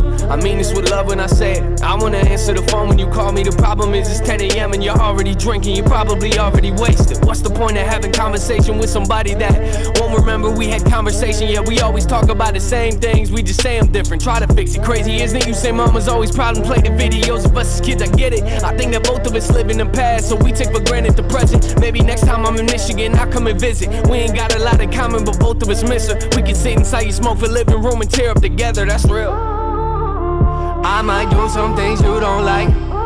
I mean this with love when I say it. I wanna answer the phone when you call me. The problem is it's 10 AM and you're already drinking. You're probably already wasted. What's the point of having conversation with somebody that won't remember we had conversation? Yeah, we always talk about the same things, we just say them different. Try to fix it. Crazy, isn't it? You say mama's always proud and play the videos of us as kids. I get it. I think that both of us live in the past, so we take for granted the present. Maybe next time I'm in Michigan, I'll come and visit. We ain't got a lot in common, but both of us miss her. We can sit inside your smoke for living room and tear up together. That's real. I might do some things you don't like.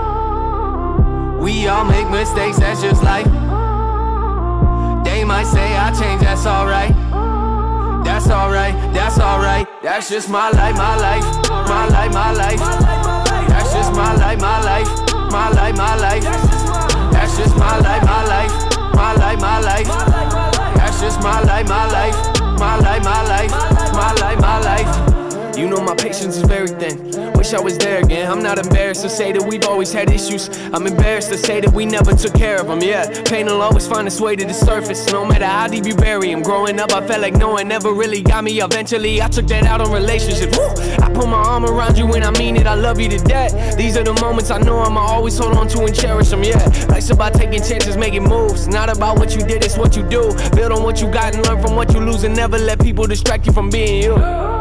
We all make mistakes, that's just life. They might say I change, that's alright. That's alright, that's alright. That's just my life, my life. My life, my life. That's just my life, my life. My life, my life. That's just my life, my life. My life, my life. That's just my life, my life. My life, my life. My life, my life. You know my patience is very thin. Wish I was there again. I'm not embarrassed to say that we've always had issues. I'm embarrassed to say that we never took care of them. Yeah, pain will always find its way to the surface, no matter how deep you bury them. Growing up, I felt like no one ever really got me. Eventually, I took that out on relationships. Woo! I put my arm around you and I mean it. I love you to death. These are the moments I know I'ma always hold on to and cherish them. Yeah, life's about taking chances, making moves. Not about what you did, it's what you do. Build on what you got and learn from what you lose, and never let people distract you from being you.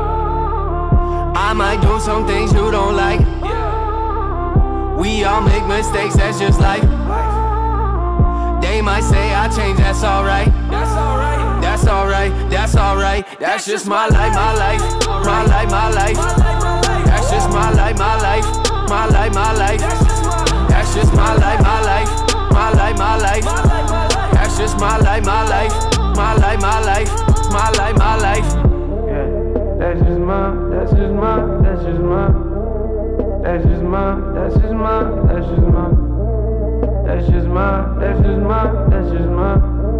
I might do some things you don't like. We all make mistakes, that's just life. They might say I change, that's alright. That's alright, that's alright. That's just my life, my life. My life, my life. That's just my life, my life. My life, my life. That's just my life, my life. My life, my life. That's just my life, my life. My life, my life. My life, my life. That's just my, that's just my, that's just my, that's just my, that's just my, that's just my, that's just my, that's just my, that's just my.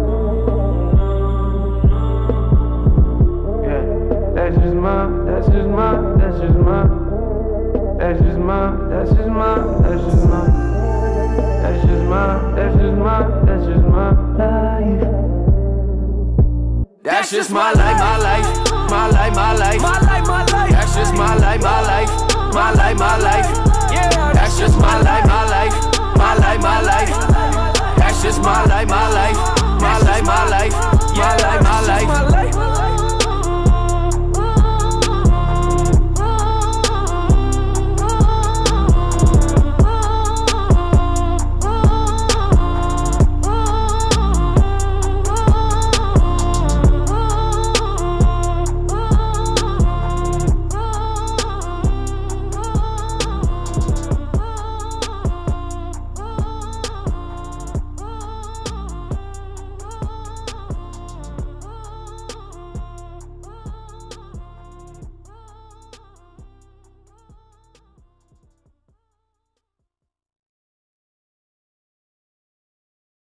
Yeah, that's just my, that's just my, that's just my, that's just my, that's just my, that's just my, that's just my, that's just my, that's just my life. That's just my life, my life. My life, my life. My life, my life. That's just my life, my life.